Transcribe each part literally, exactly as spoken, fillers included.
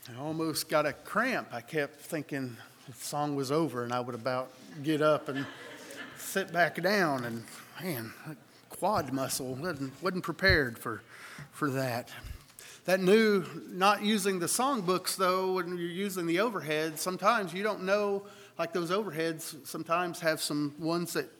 I almost got a cramp. I kept thinking the song was over and I would about get up and sit back down. And man, that quad muscle wasn't, wasn't prepared for, for that. That new, not using the songbooks though, when you're using the overheads, sometimes you don't know, like those overheads sometimes have some ones that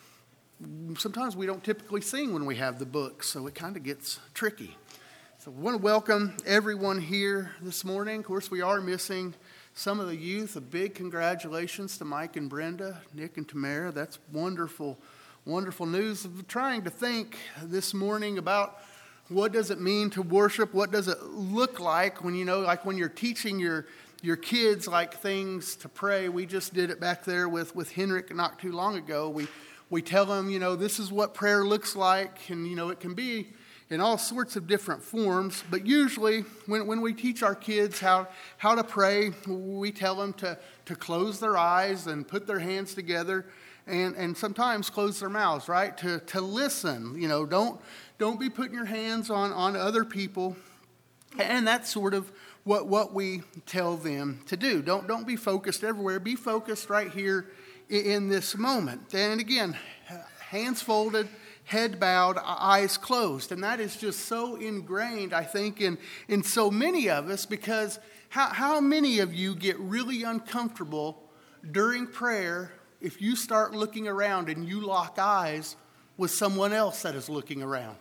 sometimes we don't typically sing when we have the books, so it kind of gets tricky. So I want to welcome everyone here this morning. Of course, we are missing some of the youth. A big congratulations to Mike and Brenda, Nick and Tamara. That's wonderful, wonderful news. I'm trying to think this morning about what does it mean to worship? What does it look like when, you know, like when you're teaching your your kids like things to pray. We just did it back there with, with Henrik not too long ago. We we tell them, you know, this is what prayer looks like, and, you know, it can be in all sorts of different forms, but usually when, when we teach our kids how, how to pray, we tell them to, to close their eyes and put their hands together and, and sometimes close their mouths, right? To to listen, you know, don't don't be putting your hands on, on other people. And that's sort of what, what we tell them to do. Don't, don't be focused everywhere. Be focused right here in, in this moment. And again, hands folded, head bowed, eyes closed. And that is just so ingrained, I think, in, in so many of us, because how, how many of you get really uncomfortable during prayer if you start looking around and you lock eyes with someone else that is looking around?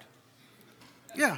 Yeah.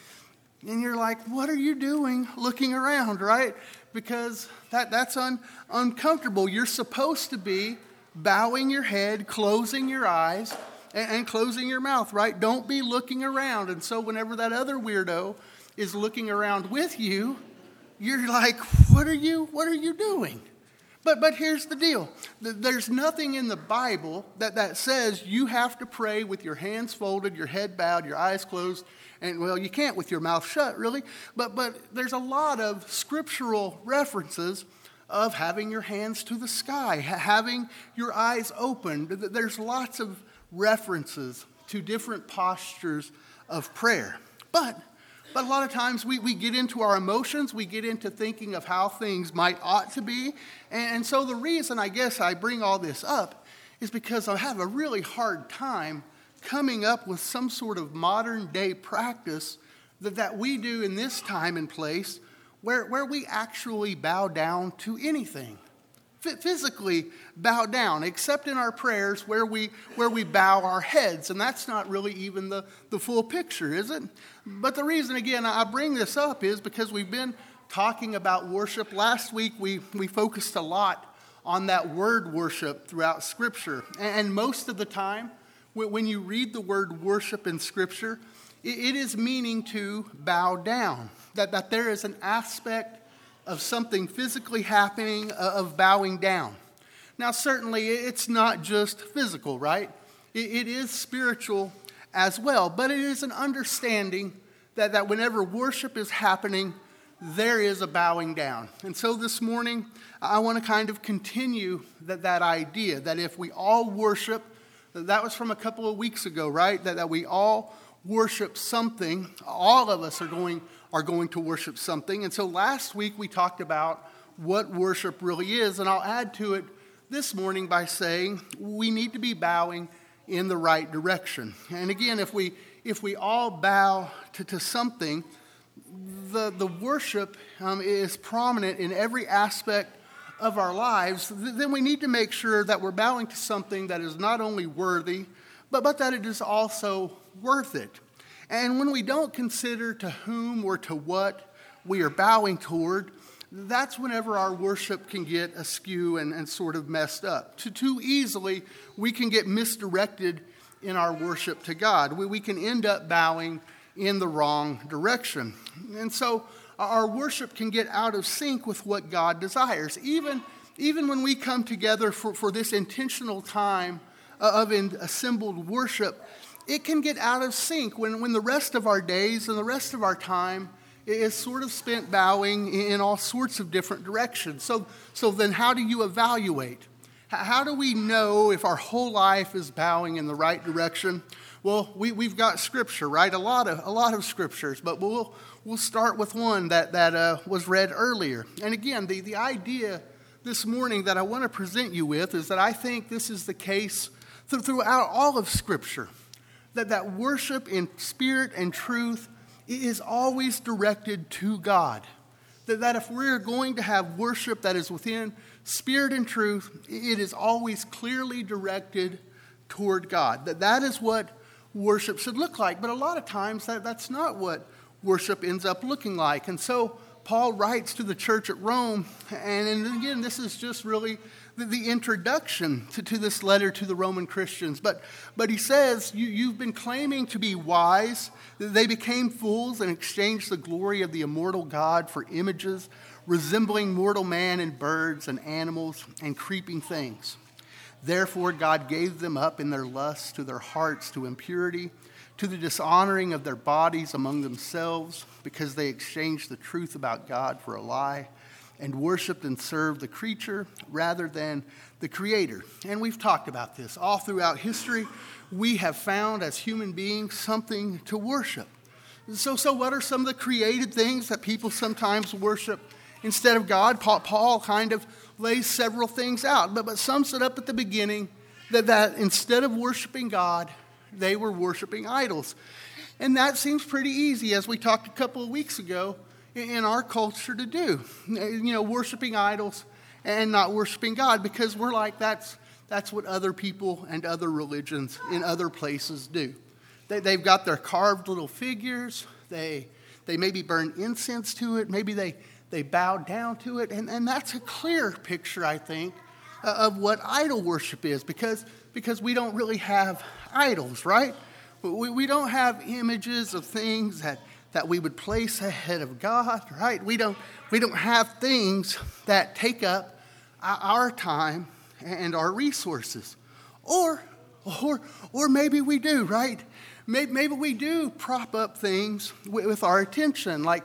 And you're like, what are you doing looking around, right? Because that, that's un, uncomfortable. You're supposed to be bowing your head, closing your eyes, and closing your mouth, right? Don't be looking around. And so whenever that other weirdo is looking around with you, you're like, what are you, what are you doing? But but here's the deal. There's nothing in the Bible that, that says you have to pray with your hands folded, your head bowed, your eyes closed. And, well, you can't with your mouth shut, really. But but there's a lot of scriptural references of having your hands to the sky, having your eyes open. There's lots of references to different postures of prayer. But but a lot of times we, we get into our emotions, we get into thinking of how things might ought to be. And, and so the reason I guess I bring all this up is because I have a really hard time coming up with some sort of modern day practice that, that we do in this time and place where, where we actually bow down to anything. Physically bow down, except in our prayers where we where we bow our heads. And that's not really even the, the full picture, is it? But the reason, again, I bring this up is because we've been talking about worship. Last week, we, we focused a lot on that word worship throughout Scripture. And most of the time, when you read the word worship in Scripture, it is meaning to bow down, that, that there is an aspect of something physically happening, of bowing down. Now, certainly, it's not just physical, right? It, it is spiritual as well, but it is an understanding that, that whenever worship is happening, there is a bowing down. And so this morning, I want to kind of continue that, that idea that if we all worship, that was from a couple of weeks ago, right? That, that we all worship something, all of us are going are going to worship something. And so last week we talked about what worship really is, and I'll add to it this morning by saying we need to be bowing in the right direction. And again, if we if we all bow to, to something, the, the worship um, is prominent in every aspect of our lives, then we need to make sure that we're bowing to something that is not only worthy, but, but that it is also worth it. And when we don't consider to whom or to what we are bowing toward, that's whenever our worship can get askew and, and sort of messed up. Too, too easily, we can get misdirected in our worship to God. We, we can end up bowing in the wrong direction. And so our worship can get out of sync with what God desires. Even, even when we come together for, for this intentional time of assembled worship, it can get out of sync when, when the rest of our days and the rest of our time is sort of spent bowing in all sorts of different directions. So, so then how do you evaluate? How do we know if our whole life is bowing in the right direction? Well, we, we've got scripture, right? A lot of a lot of scriptures, but we'll we'll start with one that, that uh, was read earlier. And again, the, the idea this morning that I want to present you with is that I think this is the case th- throughout all of Scripture, that, that worship in spirit and truth is always directed to God. That, that if we're going to have worship that is within spirit and truth, it is always clearly directed toward God. That that is what worship should look like. But a lot of times that, that's not what worship ends up looking like. And so Paul writes to the church at Rome, and, and again, this is just really the, the introduction to, to this letter to the Roman Christians. But, but he says, you, you've been claiming to be wise. They became fools and exchanged the glory of the immortal God for images resembling mortal man and birds and animals and creeping things. Therefore, God gave them up in their lusts to their hearts to impurity, to the dishonoring of their bodies among themselves, because they exchanged the truth about God for a lie and worshiped and served the creature rather than the Creator. And we've talked about this. All throughout history, we have found as human beings something to worship. So, so what are some of the created things that people sometimes worship instead of God? Paul, Paul kind of lays several things out, but, but sums it up at the beginning that, that instead of worshiping God, they were worshiping idols. And that seems pretty easy, as we talked a couple of weeks ago, in our culture to do. You know, worshiping idols and not worshiping God, because we're like, that's that's what other people and other religions in other places do. They, they've got their carved little figures. They they maybe burn incense to it. Maybe they, they bow down to it. And, and that's a clear picture, I think, uh, of what idol worship is, because because we don't really have idols, right? We, we don't have images of things that, that we would place ahead of God, right? We don't we don't have things that take up our time and our resources. Or or or maybe we do, right? Maybe, maybe we do prop up things with, with our attention, like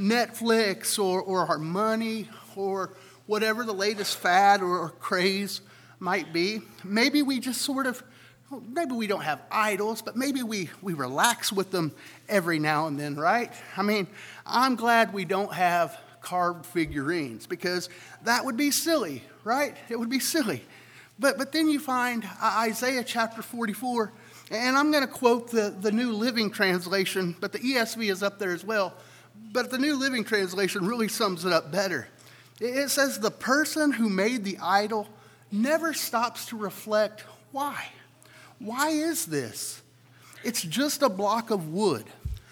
Netflix or, or our money or whatever the latest fad or, or craze might be. Maybe we just sort of, maybe we don't have idols, but maybe we, we relax with them every now and then, right? I mean, I'm glad we don't have carved figurines, because that would be silly, right? It would be silly. But but then you find Isaiah chapter forty-four, and I'm going to quote the, the New Living Translation, but the E S V is up there as well. But the New Living Translation really sums it up better. It says, the person who made the idol never stops to reflect why. Why is this? It's just a block of wood.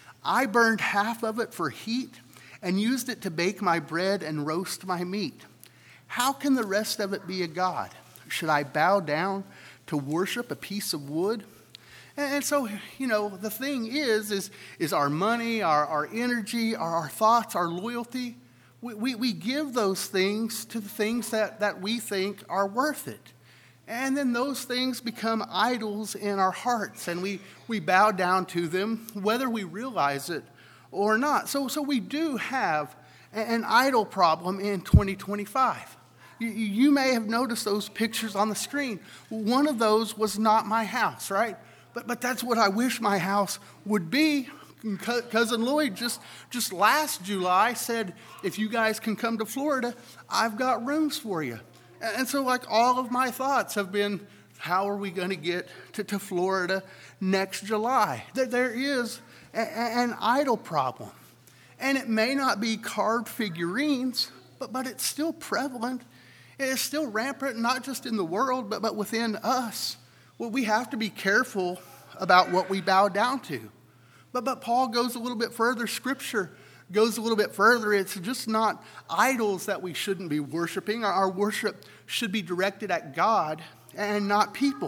I burned half of it for heat and used it to bake my bread and roast my meat. How can the rest of it be a god? Should I bow down to worship a piece of wood? And so, you know, the thing is, is, is our money, our, our energy, our, our thoughts, our loyalty, we, we, we give those things to the things that, that we think are worth it. And then those things become idols in our hearts, and we, we bow down to them, whether we realize it or not. So, so we do have an idol problem in twenty twenty-five. You, you may have noticed those pictures on the screen. One of those was not my house, right? But but that's what I wish my house would be. Cousin Lloyd just, just last July said, if you guys can come to Florida, I've got rooms for you. And so like all of my thoughts have been, how are we going to get to, to Florida next July? There is a, an idol problem. And it may not be carved figurines, but, but it's still prevalent. It's still rampant, not just in the world, but, but within us. Well, we have to be careful about what we bow down to. But, but Paul goes a little bit further. Scripture goes a little bit further. It's just not idols that we shouldn't be worshiping. Our, our worship should be directed at God and not people.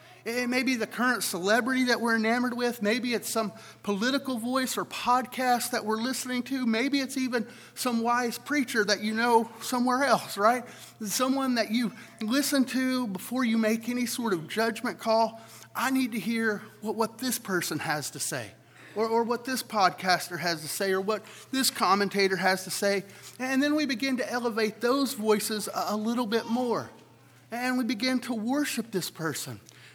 It may be the current celebrity that we're enamored with. Maybe it's some political voice or podcast that we're listening to. Maybe it's even some wise preacher that you know somewhere else, right? Someone that you listen to before you make any sort of judgment call. I need to hear what, what this person has to say, or, or what this podcaster has to say, or what this commentator has to say. And then we begin to elevate those voices a, a little bit more. And we begin to worship this person.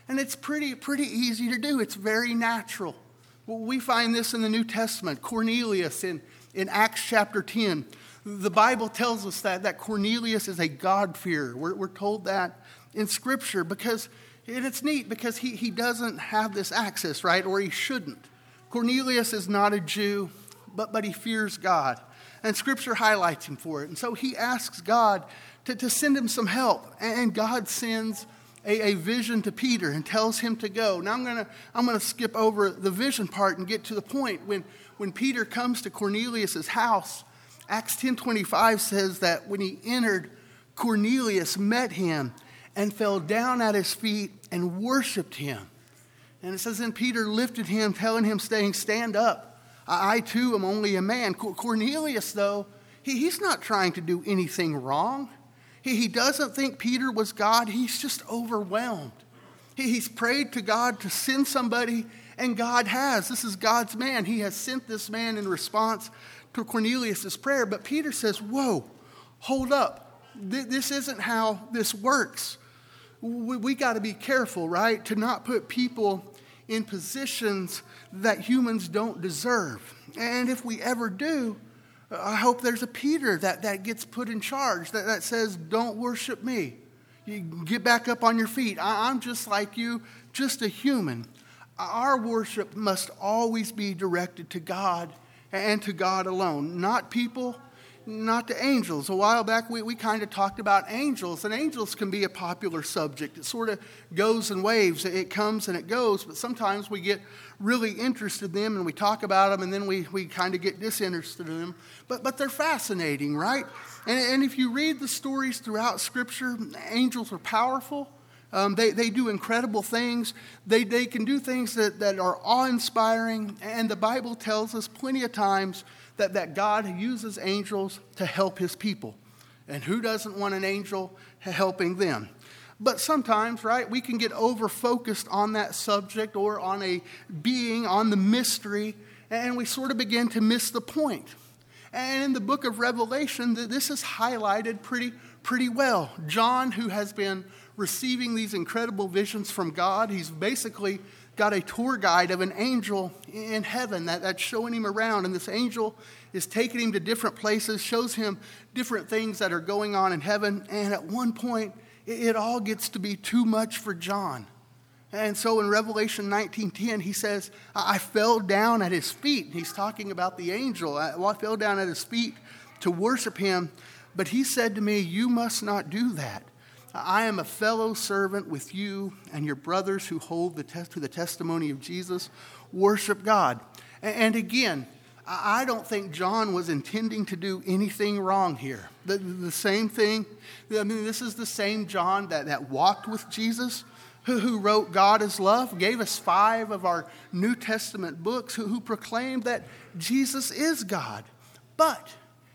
And it's pretty, pretty easy to do. It's very natural. Well, we find this in the New Testament. Cornelius in, in Acts chapter ten. The Bible tells us that, that Cornelius is a God-fearer. We're, we're told that in Scripture because, and it's neat because he, he doesn't have this access, right? Or he shouldn't. Cornelius is not a Jew, but, but he fears God. And Scripture highlights him for it. And so he asks God to, to send him some help. And God sends a, a vision to Peter and tells him to go. Now I'm going to I'm gonna skip over the vision part and get to the point. When, when Peter comes to Cornelius' house, Acts ten twenty-five says that when he entered, Cornelius met him and fell down at his feet and worshiped him. And it says then Peter lifted him, telling him, saying, stand up. I, I too am only a man. Cornelius, though, he, he's not trying to do anything wrong. He, he doesn't think Peter was God. He's just overwhelmed. He, he's prayed to God to send somebody, and God has. This is God's man. He has sent this man in response to Cornelius' prayer. But Peter says, whoa, hold up. Th- this isn't how this works. We, we got to be careful, right, to not put people in positions that humans don't deserve. And if we ever do, I hope there's a Peter that, that gets put in charge, that, that says, don't worship me. You get back up on your feet. I, I'm just like you, just a human. Our worship must always be directed to God and to God alone, not people, not to angels. A while back, we, we kind of talked about angels, and angels can be a popular subject. It sort of goes in waves. It comes and it goes, but sometimes we get really interested in them, and we talk about them, and then we, we kind of get disinterested in them. But, but they're fascinating, right? And, and if you read the stories throughout Scripture, angels are powerful. Um, they, they do incredible things. They, they can do things that, that are awe-inspiring, and the Bible tells us plenty of times that, that God uses angels to help his people. And who doesn't want an angel helping them? But sometimes, right, we can get over-focused on that subject or on a being, on the mystery, and we sort of begin to miss the point. And in the book of Revelation, this is highlighted pretty, pretty well. John, who has been receiving these incredible visions from God, he's basically got a tour guide of an angel in heaven that, that's showing him around. And this angel is taking him to different places, shows him different things that are going on in heaven. And at one point, it, it all gets to be too much for John. And so in Revelation nineteen ten, he says, I fell down at his feet. He's talking about the angel. I, well, I fell down at his feet to worship him. But he said to me, you must not do that. I am a fellow servant with you and your brothers who hold the test to the testimony of Jesus. Worship God. And again, I don't think John was intending to do anything wrong here. The, the same thing, I mean, this is the same John that, that walked with Jesus, who, who wrote God is Love, gave us five of our New Testament books, who, who proclaimed that Jesus is God. But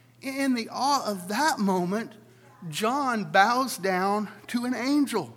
in the awe of that moment, John bows down to an angel.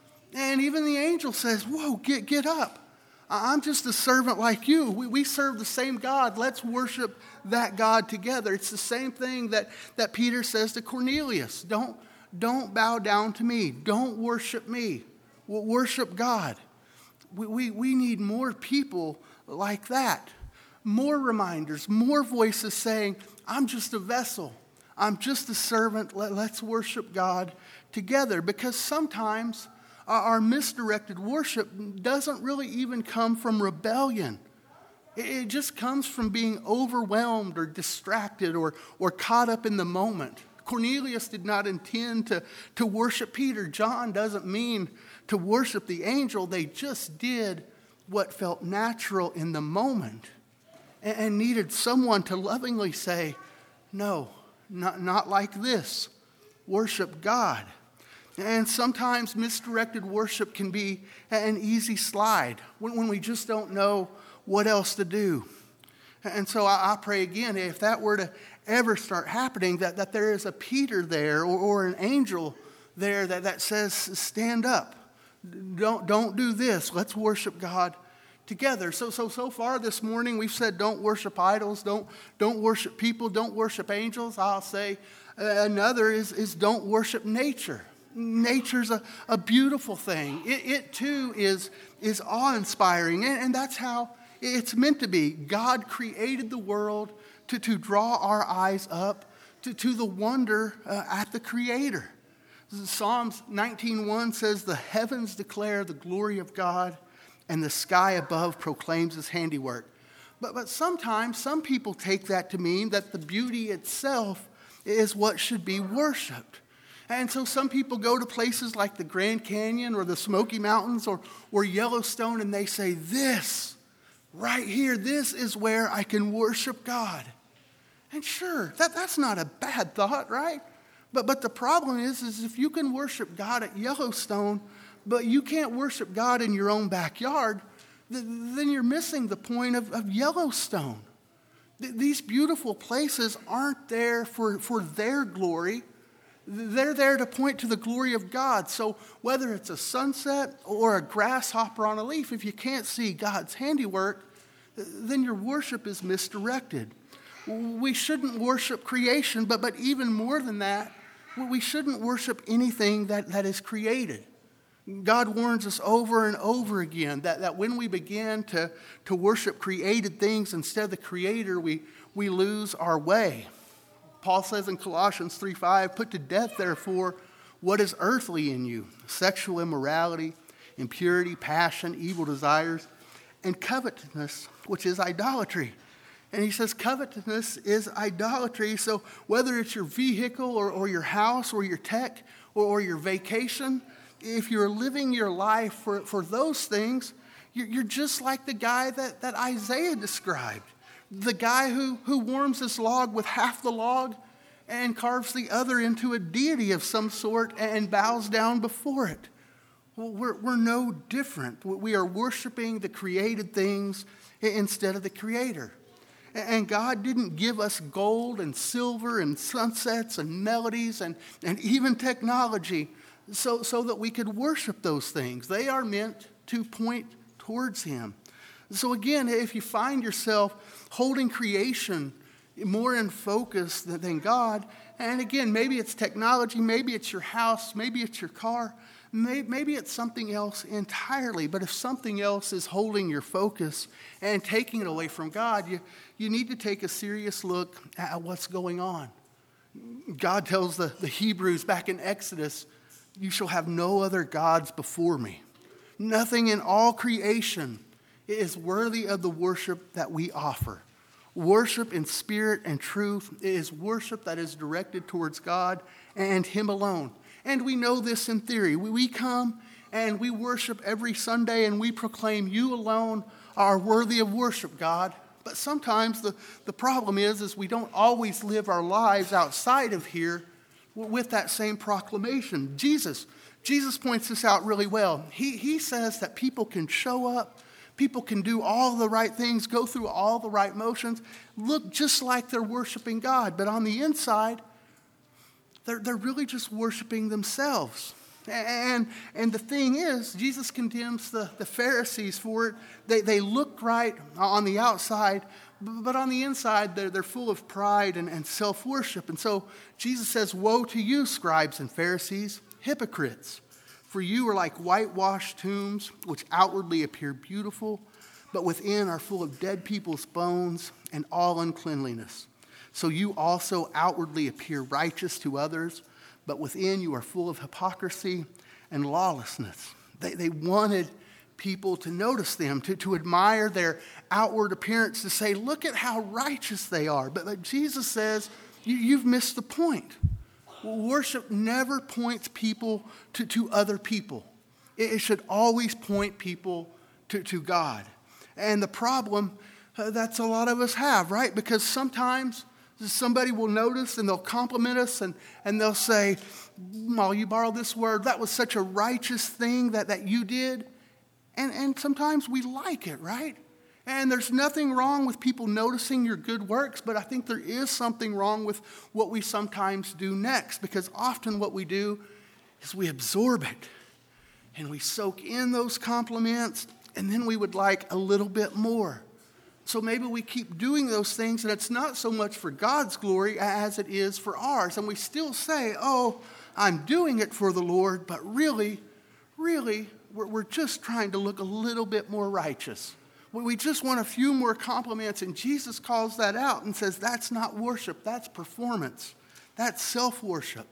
And even the angel says, whoa, get, get up. I'm just a servant like you. We, we serve the same God. Let's worship that God together. It's the same thing that, that Peter says to Cornelius. Don't, don't bow down to me. Don't worship me. We'll worship God. We, we, we need more people like that. More reminders, more voices saying, I'm just a vessel. I'm just a servant. Let, let's worship God together. Because sometimes our, our misdirected worship doesn't really even come from rebellion. It, it just comes from being overwhelmed or distracted or, or caught up in the moment. Cornelius did not intend to, to worship Peter. John doesn't mean to worship the angel. They just did what felt natural in the moment and, and needed someone to lovingly say, no. Not, not like this. Worship God. And sometimes misdirected worship can be an easy slide when, when we just don't know what else to do. And so I, I pray again, if that were to ever start happening, that, that there is a Peter there or, or an angel there that, that says, stand up. Don't, don't do this. Let's worship God together. So, so, so far this morning, we've said don't worship idols, don't, don't worship people, don't worship angels. I'll say uh, another is, is don't worship nature. Nature's a, a beautiful thing. It, it too is, is awe-inspiring, and, and that's how it's meant to be. God created the world to, to draw our eyes up to, to the wonder uh, at the Creator. Psalms nineteen one says, "The heavens declare the glory of God, and the sky above proclaims his handiwork." But, but sometimes some people take that to mean that the beauty itself is what should be worshiped. And so some people go to places like the Grand Canyon or the Smoky Mountains or, or Yellowstone, and they say, "This right here, this is where I can worship God." And sure, that, that's not a bad thought, right? But but the problem is, is if you can worship God at Yellowstone, but you can't worship God in your own backyard, th- then you're missing the point of, of Yellowstone. Th- these beautiful places aren't there for, for their glory. They're there to point to the glory of God. So whether it's a sunset or a grasshopper on a leaf, if you can't see God's handiwork, then your worship is misdirected. We shouldn't worship creation, but, but even more than that, we shouldn't worship anything that, that is created. God warns us over and over again that, that when we begin to, to worship created things instead of the Creator, we, we lose our way. Paul says in Colossians three five, "Put to death, therefore, what is earthly in you, sexual immorality, impurity, passion, evil desires, and covetousness, which is idolatry." And he says covetousness is idolatry. So whether it's your vehicle or, or your house or your tech or, or your vacation, if you're living your life for, for those things, you're, you're just like the guy that, that Isaiah described. The guy who, who warms this log with half the log and carves the other into a deity of some sort and bows down before it. Well, we're, we're no different. We are worshiping the created things instead of the Creator. And God didn't give us gold and silver and sunsets and melodies and, and even technology so, so that we could worship those things. They are meant to point towards Him. So again, if you find yourself holding creation more in focus than God, and again, maybe it's technology, maybe it's your house, maybe it's your car, maybe it's something else entirely. But if something else is holding your focus and taking it away from God, you, you need to take a serious look at what's going on. God tells the, the Hebrews back in Exodus, "You shall have no other gods before me." Nothing in all creation is worthy of the worship that we offer. Worship in spirit and truth is worship that is directed towards God and Him alone. And we know this in theory. We come and we worship every Sunday and we proclaim you alone are worthy of worship, God. But sometimes the, the problem is, is we don't always live our lives outside of here with that same proclamation. Jesus, Jesus points this out really well. He, he says that people can show up, people can do all the right things, go through all the right motions, look just like they're worshiping God. But on the inside, They're, they're really just worshiping themselves. And, and the thing is, Jesus condemns the, the Pharisees for it. They, they look right on the outside, but on the inside, they're, they're full of pride and, and self-worship. And so Jesus says, "Woe to you, scribes and Pharisees, hypocrites! For you are like whitewashed tombs, which outwardly appear beautiful, but within are full of dead people's bones and all uncleanliness. So you also outwardly appear righteous to others, but within you are full of hypocrisy and lawlessness." They, they wanted people to notice them, to, to admire their outward appearance, to say, "Look at how righteous they are." But, but Jesus says, you, you've missed the point. Worship never points people to, to other people. It, it should always point people to, to God. And the problem uh, that's a lot of us have, right? Because sometimes somebody will notice and they'll compliment us and, and they'll say, "Well, you borrowed this word. That was such a righteous thing that, that you did." And, and sometimes we like it, right? And there's nothing wrong with people noticing your good works, but I think there is something wrong with what we sometimes do next, because often what we do is we absorb it and we soak in those compliments, and then we would like a little bit more. So maybe we keep doing those things, and it's not so much for God's glory as it is for ours. And we still say, "Oh, I'm doing it for the Lord, but really, really, we're, we're just trying to look a little bit more righteous. We just want a few more compliments, and Jesus calls that out and says that's not worship, that's performance. That's self-worship.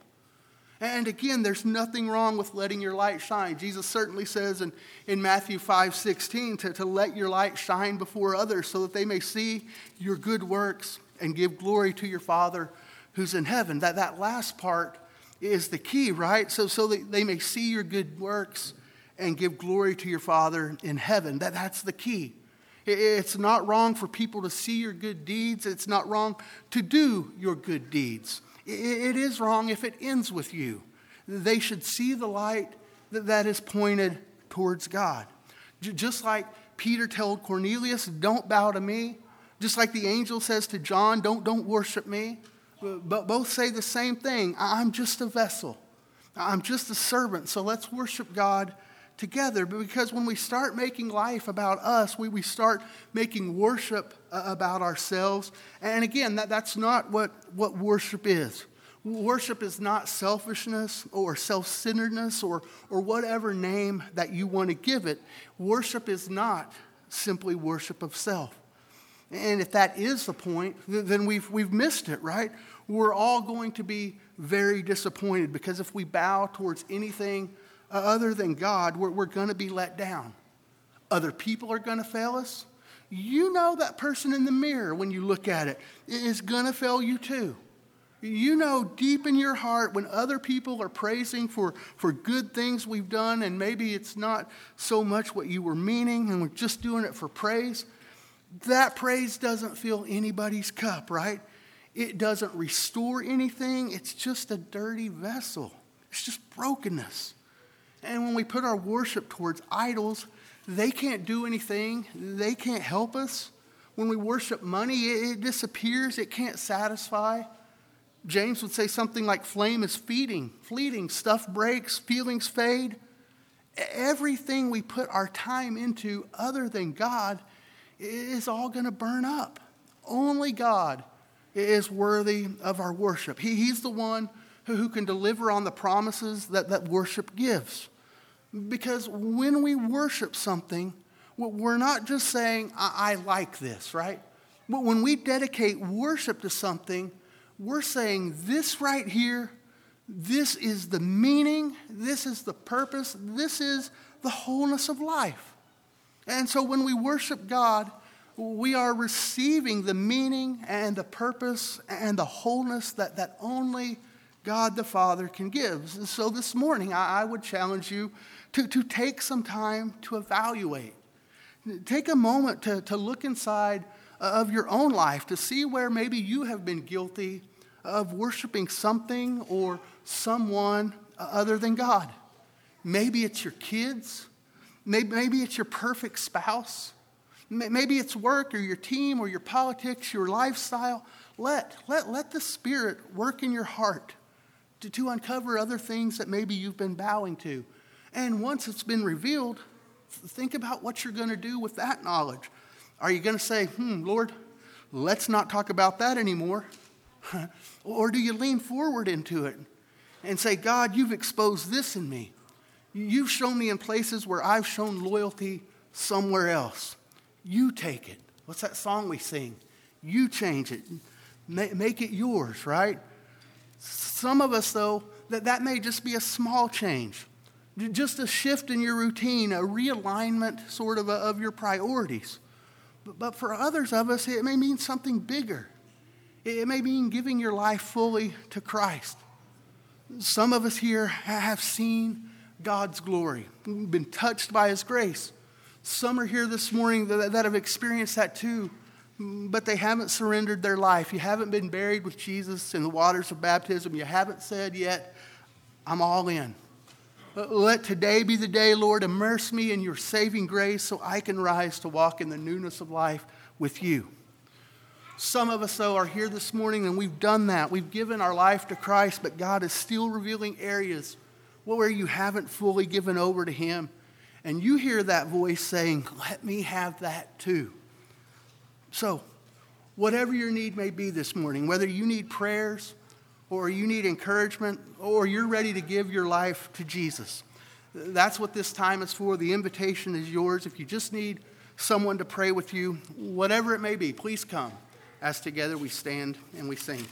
And again, there's nothing wrong with letting your light shine. Jesus certainly says in, in Matthew five sixteen to, to let your light shine before others so that they may see your good works and give glory to your Father who's in heaven. That, that last part is the key, right? So, so that they may see your good works and give glory to your Father in heaven. That, that's the key. It's not wrong for people to see your good deeds. It's not wrong to do your good deeds. It is wrong if it ends with you. They should see the light that is pointed towards God. Just like Peter told Cornelius, don't bow to me. Just like the angel says to John, don't, don't worship me. But both say the same thing. I'm just a vessel. I'm just a servant. So let's worship God together. Because when we start making life about us, we, we start making worship uh, about ourselves. And again, that, that's not what, what worship is. Worship is not selfishness or self-centeredness or, or whatever name that you want to give it. Worship is not simply worship of self. And if that is the point, then we've, we've missed it, right? We're all going to be very disappointed because if we bow towards anything other than God, we're, we're going to be let down. Other people are going to fail us. You know that person in the mirror, when you look at it, is going to fail you too. You know deep in your heart when other people are praising for, for good things we've done, and maybe it's not so much what you were meaning and we're just doing it for praise, that praise doesn't fill anybody's cup, right? It doesn't restore anything. It's just a dirty vessel. It's just brokenness. And when we put our worship towards idols, they can't do anything. They can't help us. When we worship money, it, it disappears. It can't satisfy. James would say something like flame is fleeting, fleeting. Stuff breaks, feelings fade. Everything we put our time into other than God is all going to burn up. Only God is worthy of our worship. He, he's the one who, who can deliver on the promises that, that worship gives. Because when we worship something, we're not just saying, I, I like this, right? But when we dedicate worship to something, we're saying this right here, this is the meaning, this is the purpose, this is the wholeness of life. And so when we worship God, we are receiving the meaning and the purpose and the wholeness that, that only God the Father can give. So this morning, I, I would challenge you to, to take some time to evaluate. Take a moment to, to look inside of your own life to see where maybe you have been guilty of worshiping something or someone other than God. Maybe it's your kids. Maybe, maybe it's your perfect spouse. Maybe it's work or your team or your politics, your lifestyle. Let, let, let the Spirit work in your heart to, to uncover other things that maybe you've been bowing to. And once it's been revealed, think about what you're going to do with that knowledge. Are you going to say, hmm, Lord, let's not talk about that anymore? Or do you lean forward into it and say, God, you've exposed this in me. You've shown me in places where I've shown loyalty somewhere else. You take it. What's that song we sing? You change it. Make it yours, right? Some of us, though, that, that may just be a small change. Just a shift in your routine, a realignment sort of a, of your priorities. But, but for others of us, it may mean something bigger. It may mean giving your life fully to Christ. Some of us here have seen God's glory, been touched by His grace. Some are here this morning that, that have experienced that too, but they haven't surrendered their life. You haven't been buried with Jesus in the waters of baptism. You haven't said yet, I'm all in. Let today be the day, Lord, immerse me in your saving grace so I can rise to walk in the newness of life with you. Some of us, though, are here this morning and we've done that. We've given our life to Christ, but God is still revealing areas where you haven't fully given over to Him. And you hear that voice saying, let me have that too. So, whatever your need may be this morning, whether you need prayers or you need encouragement, or you're ready to give your life to Jesus, that's what this time is for. The invitation is yours. If you just need someone to pray with you, whatever it may be, please come as together we stand and we sing.